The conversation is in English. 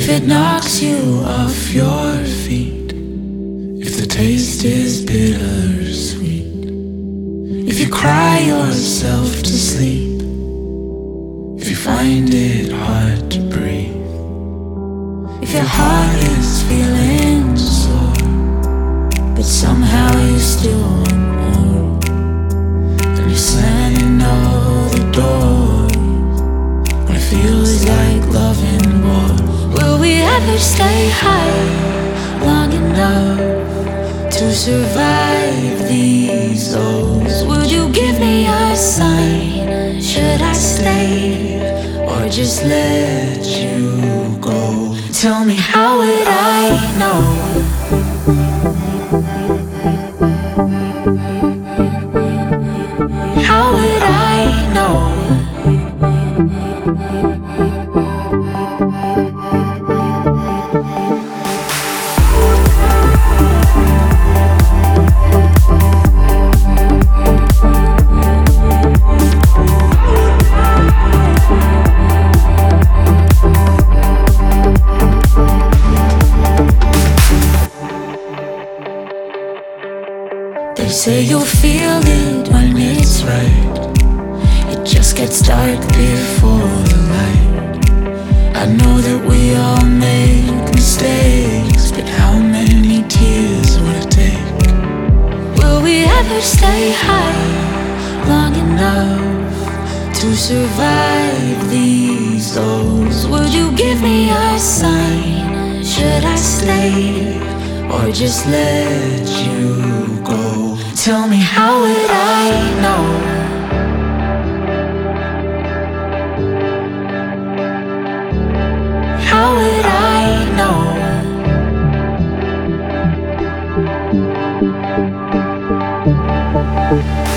If it knocks you off your feet, if the taste is bittersweet, if you cry yourself to sleep, if you find it hard to breathe, if your heart is feeling sore, but somehow you still want more, and you're slamming all the doors when it feels like loving more. Will we ever stay high long enough to survive these lows? Would you give me a sign? Should I stay or just let you go? Tell me, how would I know? How would I know? They say you'll feel it when it's right. It just gets dark before the light. I know that we all make mistakes, but how many tears would it take? Will we ever stay high long enough to survive these lows? Would you give me a sign? Should I stay or just let you go? Tell me, how would I know? How would I know?